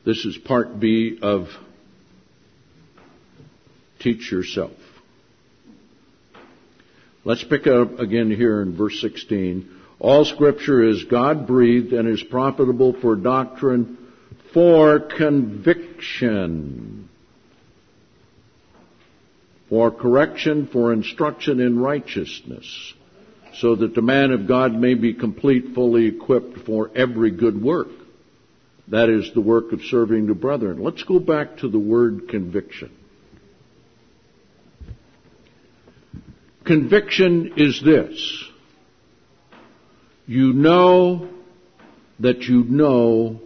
This is part B of Teach Yourself. Let's pick up again here in verse 16. All Scripture is God-breathed and is profitable for doctrine, for conviction, for correction, for instruction in righteousness, so that the man of God may be complete, fully equipped for every good work. That is the work of serving the brethren. Let's go back to the word conviction. Conviction is this. You know that you know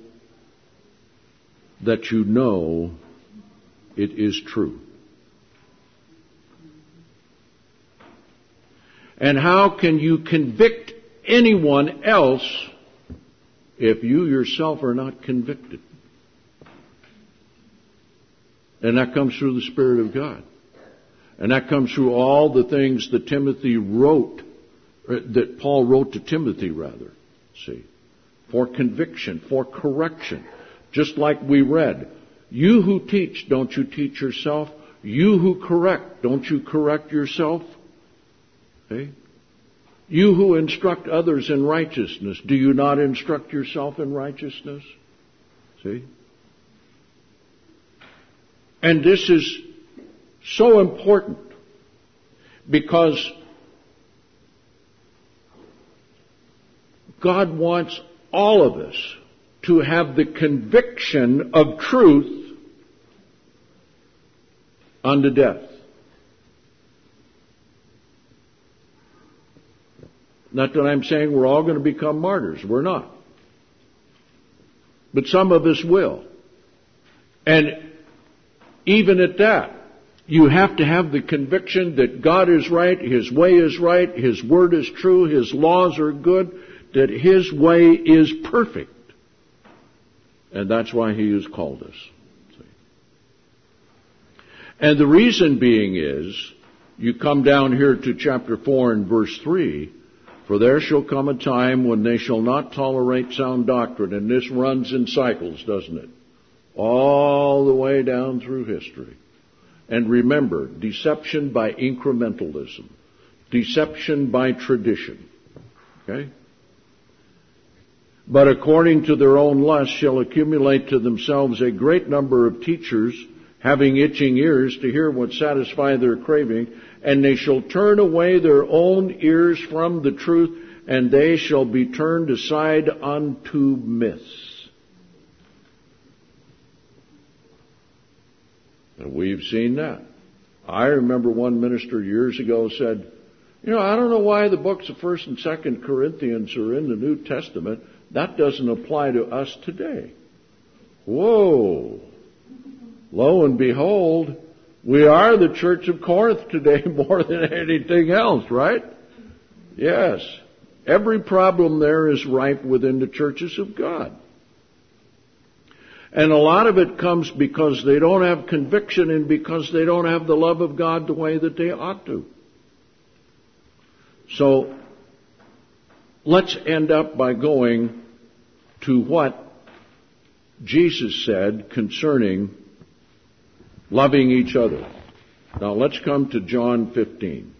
that you know it is true. And how can you convict anyone else if you yourself are not convicted? And that comes through the Spirit of God. And that comes through all the things that Timothy wrote, that Paul wrote to Timothy, rather. See, for conviction, for correction. Just like we read, you who teach, don't you teach yourself? You who correct, don't you correct yourself? Okay? You who instruct others in righteousness, do you not instruct yourself in righteousness? See? And this is so important because God wants all of us to have the conviction of truth unto death. Not that I'm saying we're all going to become martyrs. We're not. But some of us will. And even at that, you have to have the conviction that God is right, His way is right, His word is true, His laws are good, that His way is perfect. And that's why He has called us. And the reason being is, you come down here to chapter 4 and verse 3, for there shall come a time when they shall not tolerate sound doctrine. And this runs in cycles, doesn't it? All the way down through history. And remember, deception by incrementalism. Deception by tradition. Okay? But according to their own lust shall accumulate to themselves a great number of teachers, having itching ears to hear what satisfy their craving, and they shall turn away their own ears from the truth, and they shall be turned aside unto myths. And we've seen that. I remember one minister years ago said, I don't know why the books of 1st and 2nd Corinthians are in the New Testament. That doesn't apply to us today. Whoa! Lo and behold, we are the church of Corinth today more than anything else, right? Yes. Every problem there is ripe within the churches of God. And a lot of it comes because they don't have conviction and because they don't have the love of God the way that they ought to. So, let's end up by going to what Jesus said concerning loving each other. Now let's come to John 15.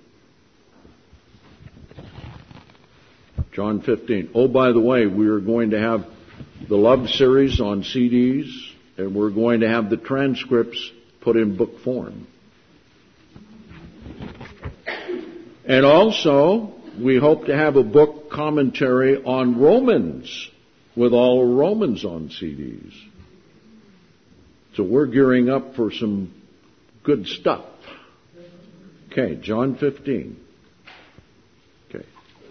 John 15. Oh, by the way, we are going to have the love series on CDs, and we're going to have the transcripts put in book form. And also, we hope to have a book commentary on Romans, with all Romans on CDs. So we're gearing up for some good stuff. Okay, John 15. Okay.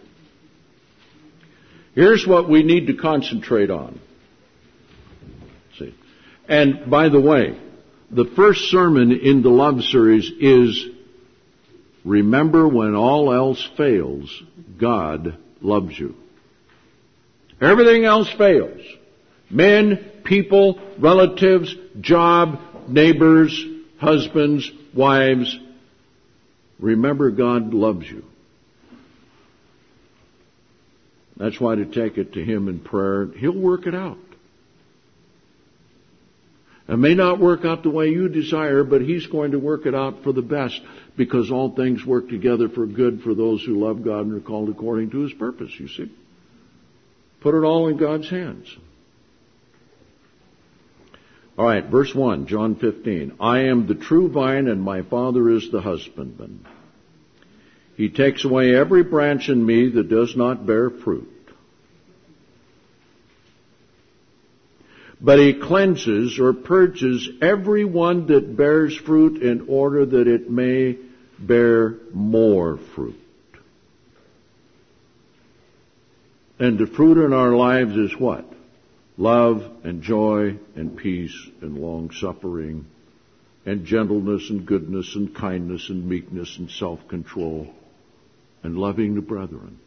Here's what we need to concentrate on. See. And by the way, the first sermon in the love series is, remember when all else fails, God loves you. Everything else fails. Men, people, relatives, job, neighbors, husbands, wives. Remember, God loves you. That's why to take it to Him in prayer, He'll work it out. It may not work out the way you desire, but He's going to work it out for the best, because all things work together for good for those who love God and are called according to His purpose, you see. Put it all in God's hands. All right, verse 1, John 15. I am the true vine, and my Father is the husbandman. He takes away every branch in me that does not bear fruit. But He cleanses or purges every one that bears fruit, in order that it may bear more fruit. And the fruit in our lives is what? Love and joy and peace and long-suffering and gentleness and goodness and kindness and meekness and self-control and loving the brethren.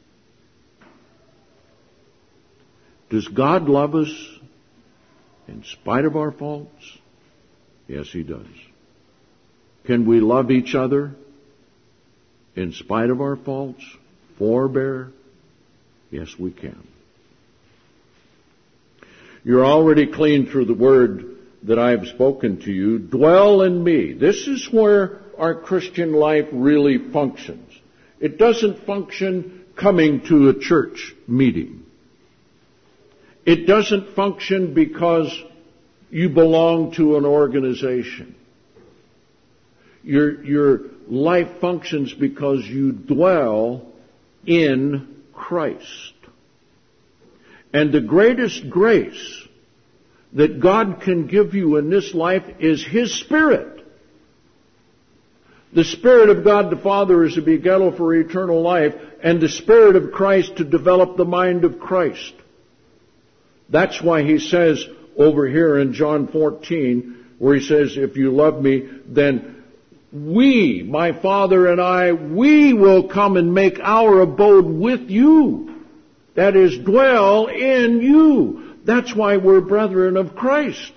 Does God love us in spite of our faults? Yes, He does. Can we love each other in spite of our faults? Forbear? Yes, we can. You're already clean through the word that I have spoken to you. Dwell in me. This is where our Christian life really functions. It doesn't function coming to a church meeting. It doesn't function because you belong to an organization. Your life functions because you dwell in Christ. And the greatest grace that God can give you in this life is His Spirit. The Spirit of God the Father is a begettal for eternal life, and the Spirit of Christ to develop the mind of Christ. That's why He says over here in John 14, where He says, if you love me, then we, my Father and I, we will come and make our abode with you. That is, dwell in you. That's why we're brethren of Christ.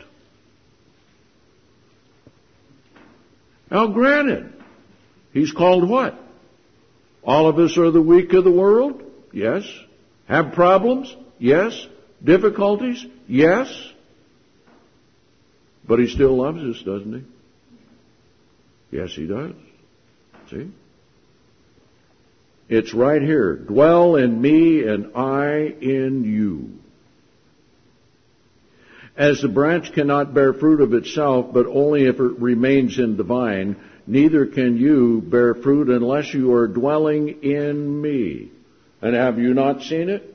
Now granted, He's called what? All of us are the weak of the world? Yes. Have problems? Yes. Difficulties? Yes. But He still loves us, doesn't He? Yes, He does. See? It's right here. Dwell in me and I in you. As the branch cannot bear fruit of itself, but only if it remains in the vine, neither can you bear fruit unless you are dwelling in me. And have you not seen it?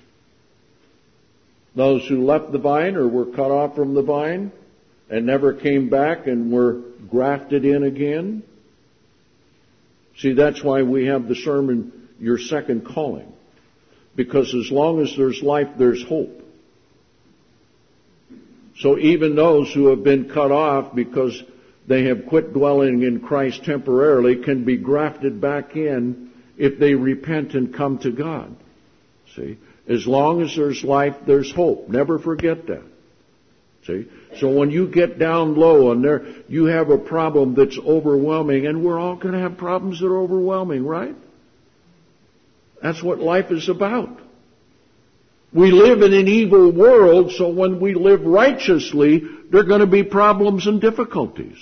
Those who left the vine or were cut off from the vine and never came back and were grafted in again. See, that's why we have the sermon, Your Second Calling. Because as long as there's life, there's hope. So even those who have been cut off because they have quit dwelling in Christ temporarily can be grafted back in if they repent and come to God. See? As long as there's life, there's hope. Never forget that. See? So when you get down low and you have a problem that's overwhelming, and we're all going to have problems that are overwhelming, right? That's what life is about. We live in an evil world, so when we live righteously, there are going to be problems and difficulties.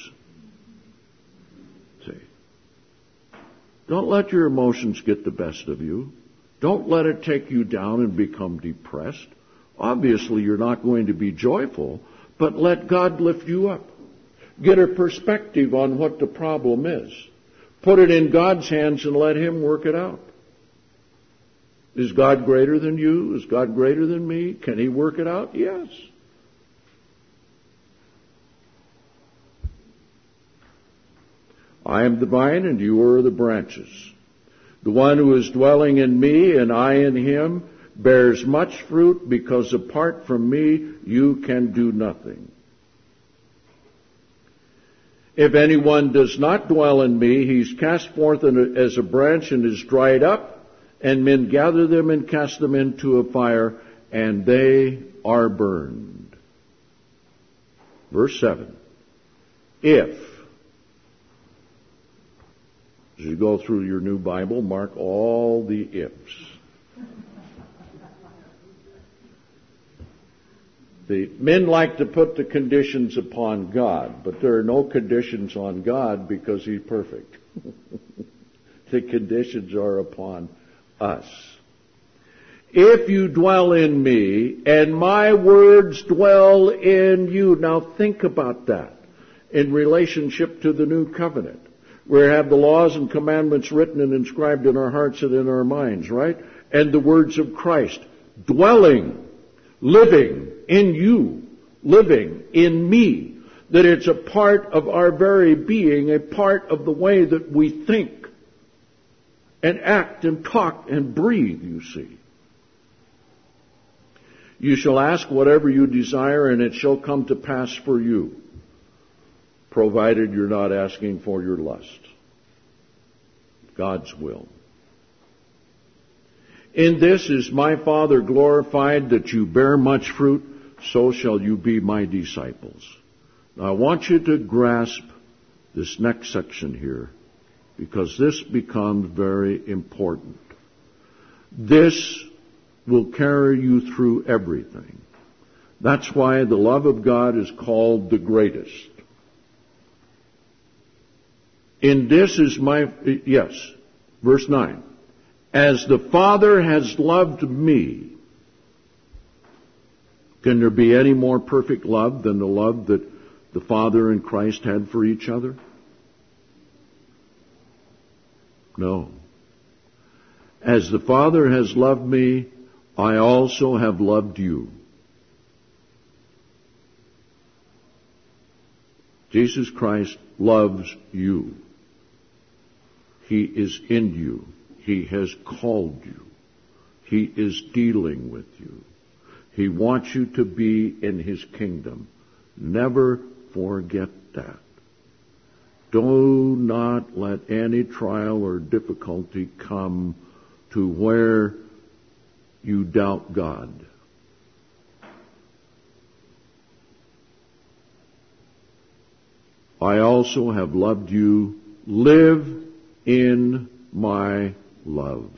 See? Don't let your emotions get the best of you. Don't let it take you down and become depressed. Obviously, you're not going to be joyful, but let God lift you up. Get a perspective on what the problem is. Put it in God's hands and let Him work it out. Is God greater than you? Is God greater than me? Can He work it out? Yes. I am the vine and you are the branches. The one who is dwelling in me and I in him bears much fruit, because apart from me you can do nothing. If anyone does not dwell in me, he's cast forth as a branch and is dried up, and men gather them and cast them into a fire, and they are burned. Verse 7. If, as you go through your new Bible, mark all the ifs. The men like to put the conditions upon God, but there are no conditions on God because He's perfect. The conditions are upon us. If you dwell in me, and my words dwell in you. Now think about that in relationship to the new covenant. We have the laws and commandments written and inscribed in our hearts and in our minds, right? And the words of Christ dwelling, living in you, living in me. That it's a part of our very being, a part of the way that we think and act and talk and breathe, you see. You shall ask whatever you desire, and it shall come to pass for you, provided you're not asking for your lust. God's will. In this is my Father glorified, that you bear much fruit, so shall you be my disciples. Now I want you to grasp this next section here, because this becomes very important. This will carry you through everything. That's why the love of God is called the greatest. In this is verse 9. As the Father has loved me. Can there be any more perfect love than the love that the Father and Christ had for each other? No. As the Father has loved me, I also have loved you. Jesus Christ loves you. He is in you. He has called you. He is dealing with you. He wants you to be in His kingdom. Never forget that. Do not let any trial or difficulty come to where you doubt God. I also have loved you. Live in my love.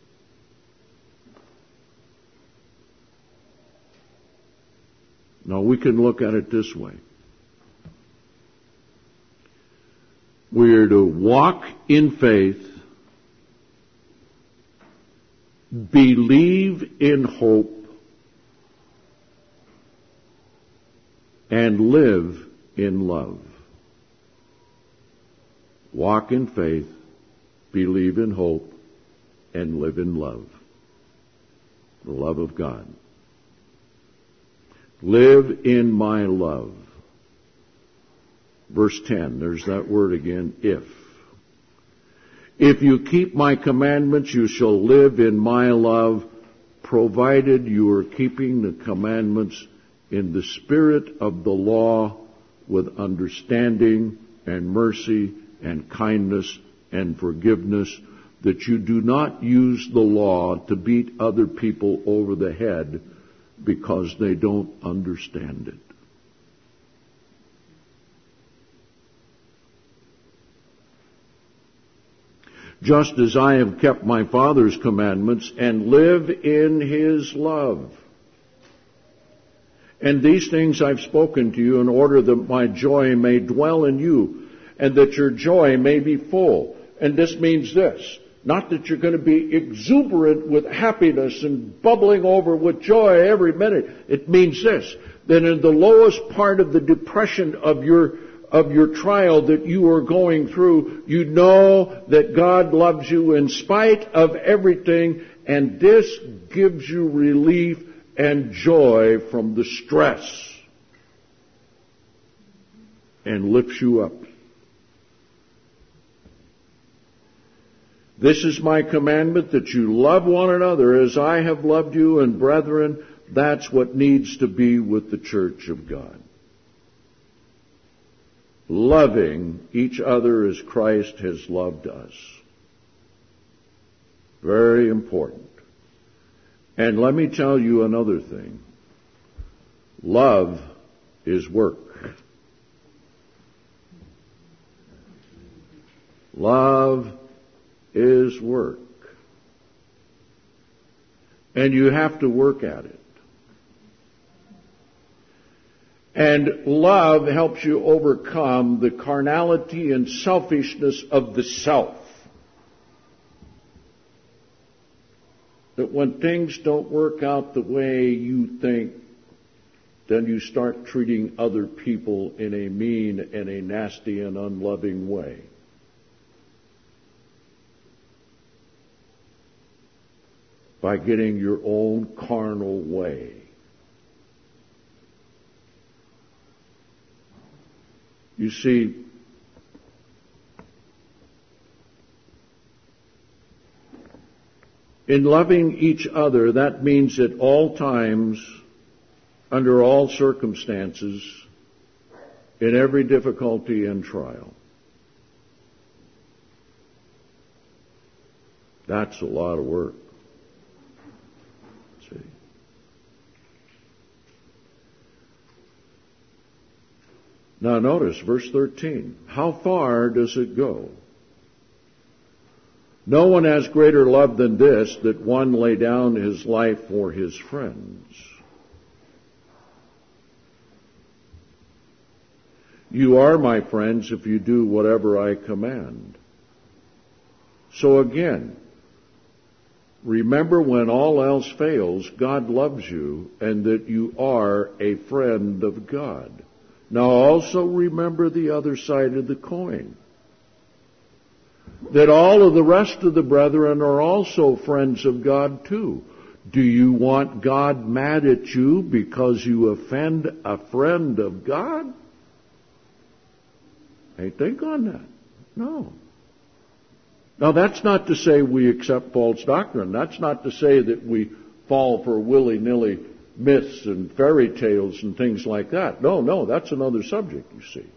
Now we can look at it this way. We're to walk in faith, believe in hope, and live in love. Walk in faith, believe in hope, and live in love. The love of God. Live in my love. Verse 10, there's that word again, if. If you keep my commandments, you shall live in my love, provided you are keeping the commandments in the spirit of the law with understanding and mercy and kindness and forgiveness, that you do not use the law to beat other people over the head because they don't understand it. Just as I have kept my Father's commandments and live in His love. And these things I've spoken to you in order that my joy may dwell in you, and that your joy may be full. And this means this, not that you're going to be exuberant with happiness and bubbling over with joy every minute. It means this, that in the lowest part of the depression of your trial that you are going through, you know that God loves you in spite of everything, and this gives you relief and joy from the stress and lifts you up. This is my commandment, that you love one another as I have loved you, and brethren, that's what needs to be with the church of God. Loving each other as Christ has loved us. Very important. And let me tell you another thing. Love is work. Love is work. And you have to work at it. And love helps you overcome the carnality and selfishness of the self. That when things don't work out the way you think, then you start treating other people in a mean and a nasty and unloving way. By getting your own carnal way. You see, in loving each other, that means at all times, under all circumstances, in every difficulty and trial. That's a lot of work. See? Now notice verse 13. How far does it go? No one has greater love than this, that one lay down his life for his friends. You are my friends if you do whatever I command. So again, remember when all else fails, God loves you and that you are a friend of God. Now also remember the other side of the coin. That all of the rest of the brethren are also friends of God too. Do you want God mad at you because you offend a friend of God? Hey, think on that. No. Now that's not to say we accept false doctrine. That's not to say that we fall for willy-nilly myths and fairy tales and things like that. No, that's another subject, you see.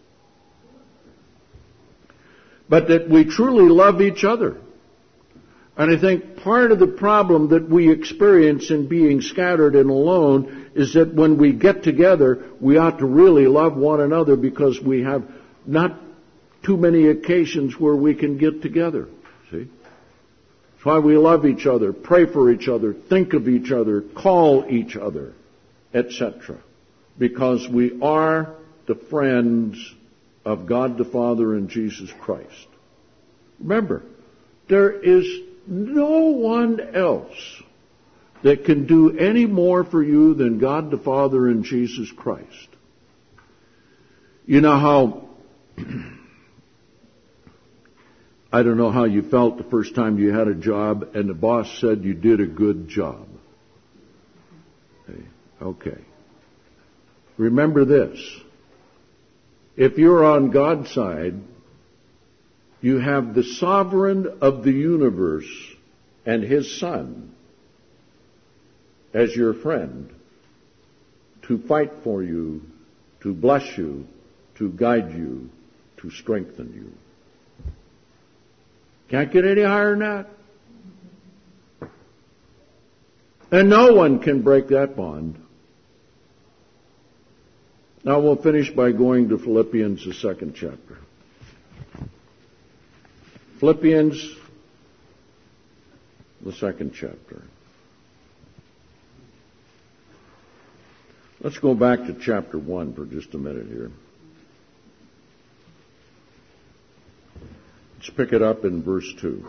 But that we truly love each other. And I think part of the problem that we experience in being scattered and alone is that when we get together, we ought to really love one another because we have not too many occasions where we can get together. See? That's why we love each other, pray for each other, think of each other, call each other, etc. Because we are the friends of God the Father and Jesus Christ. Remember, there is no one else that can do any more for you than God the Father and Jesus Christ. You know how I don't know how you felt the first time you had a job and the boss said you did a good job. Okay. Remember this. If you're on God's side, you have the sovereign of the universe and his Son as your friend to fight for you, to bless you, to guide you, to strengthen you. Can't get any higher than that. And no one can break that bond. Now we'll finish by going to Philippians, the 2nd chapter. Philippians, the 2nd chapter. Let's go back to chapter 1 for just a minute here. Let's pick it up in verse 2.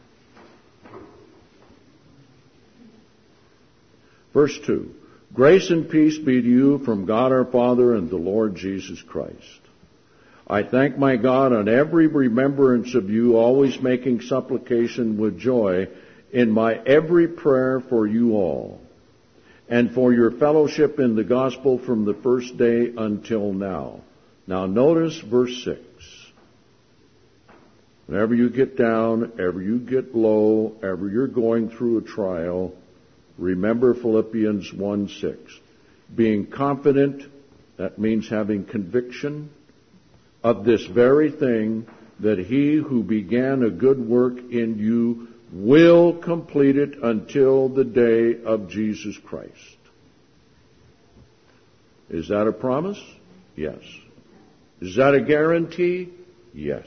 Verse 2. Grace and peace be to you from God our Father and the Lord Jesus Christ. I thank my God on every remembrance of you, always making supplication with joy in my every prayer for you all, and for your fellowship in the gospel from the first day until now. Now notice verse 6. Whenever you get down, ever you get low, ever you're going through a trial, remember Philippians 1:6. Being confident, that means having conviction, of this very thing, that he who began a good work in you will complete it until the day of Jesus Christ. Is that a promise? Yes. Is that a guarantee? Yes.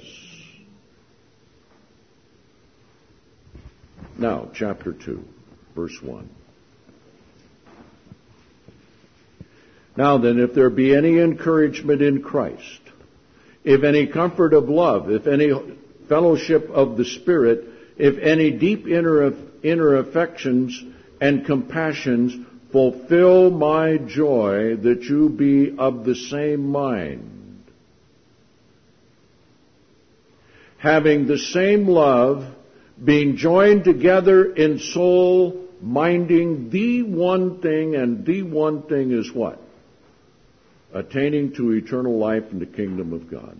Now, chapter 2, verse 1. Now then, if there be any encouragement in Christ, if any comfort of love, if any fellowship of the Spirit, if any deep inner affections and compassions, fulfill my joy that you be of the same mind, having the same love, being joined together in soul, minding the one thing, and the one thing is what? Attaining to eternal life in the kingdom of God.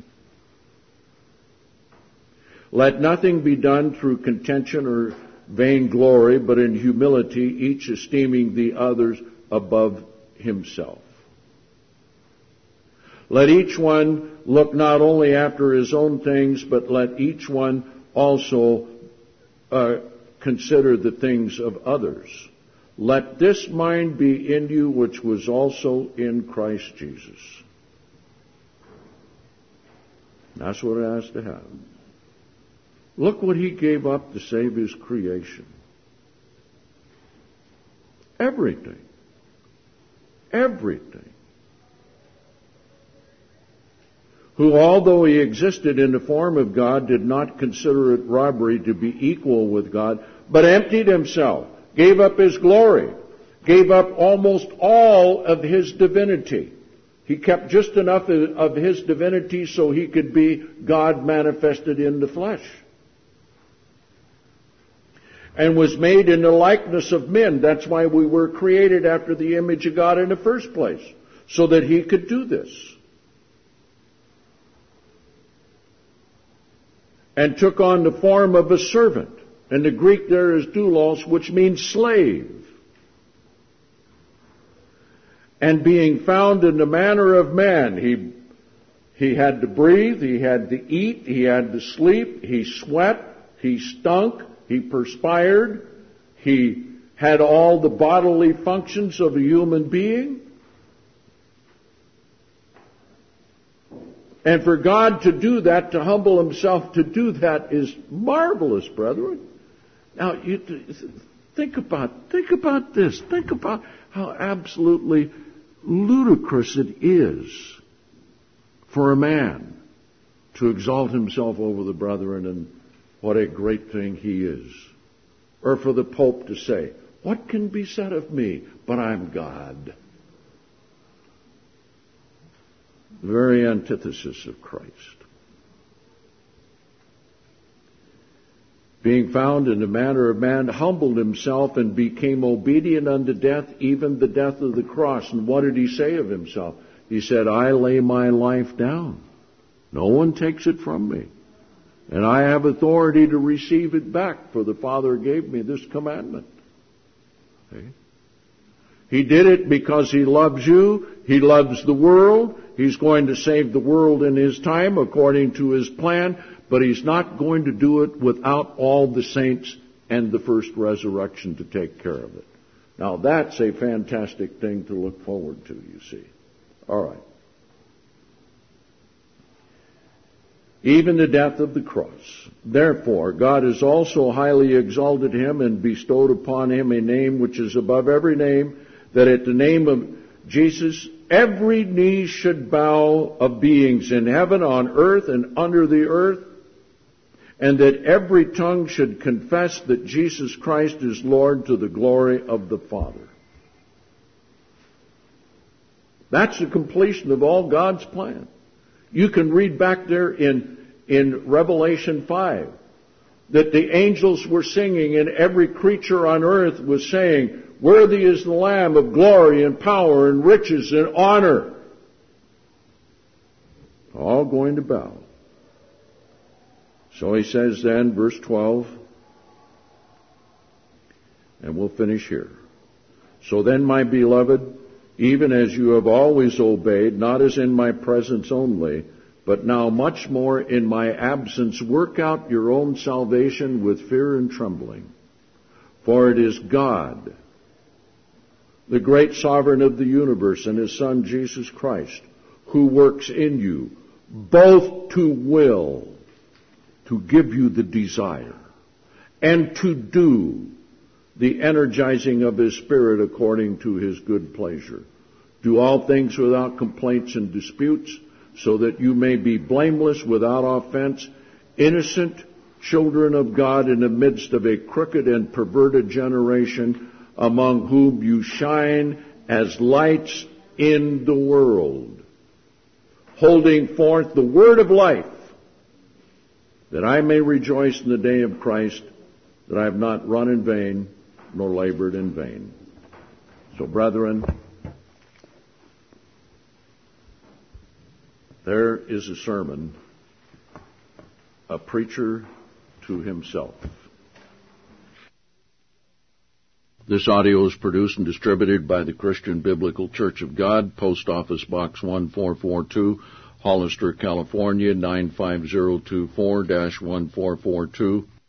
Let nothing be done through contention or vainglory, but in humility, each esteeming the others above himself. Let each one look not only after his own things, but let each one also consider the things of others. Let this mind be in you, which was also in Christ Jesus. That's what it has to have. Look what he gave up to save his creation. Everything. Everything. Who, although he existed in the form of God, did not consider it robbery to be equal with God, but emptied himself, gave up his glory, gave up almost all of his divinity. He kept just enough of his divinity so he could be God manifested in the flesh. And was made in the likeness of men. That's why we were created after the image of God in the first place, so that he could do this. And took on the form of a servant. And the Greek there is doulos, which means slave. And being found in the manner of man, he had to breathe, he had to eat, he had to sleep, he sweat, he stunk, he perspired, he had all the bodily functions of a human being. And for God to do that, to humble himself to do that, is marvelous, brethren. Now, you think about this. Think about how absolutely ludicrous it is for a man to exalt himself over the brethren, and what a great thing he is. Or for the Pope to say, what can be said of me, but I'm God. The very antithesis of Christ. Being found in the manner of man, humbled himself and became obedient unto death, even the death of the cross. And what did he say of himself? He said, I lay my life down. No one takes it from me. And I have authority to receive it back, for the Father gave me this commandment. Okay? He did it because he loves you. He loves the world. He's going to save the world in his time according to his plan, but he's not going to do it without all the saints and the first resurrection to take care of it. Now that's a fantastic thing to look forward to, you see. All right. Even the death of the cross. Therefore, God has also highly exalted him and bestowed upon him a name which is above every name, that at the name of Jesus every knee should bow of beings in heaven, on earth, and under the earth, and that every tongue should confess that Jesus Christ is Lord, to the glory of the Father. That's the completion of all God's plan. You can read back there in Revelation 5 that the angels were singing, and every creature on earth was saying, worthy is the Lamb of glory and power and riches and honor. All going to bow. So he says then, verse 12, and we'll finish here. So then, my beloved, even as you have always obeyed, not as in my presence only, but now much more in my absence, work out your own salvation with fear and trembling. For it is God, the great sovereign of the universe, and his Son Jesus Christ, who works in you both to will, to give you the desire, and to do the energizing of his Spirit according to his good pleasure. Do all things without complaints and disputes, so that you may be blameless without offense, innocent children of God in the midst of a crooked and perverted generation, among whom you shine as lights in the world, holding forth the word of life, that I may rejoice in the day of Christ, that I have not run in vain, nor labored in vain. So, brethren, there is a sermon, a preacher to himself. This audio is produced and distributed by the Christian Biblical Church of God, Post Office Box 1442, Hollister, California, 95024-1442.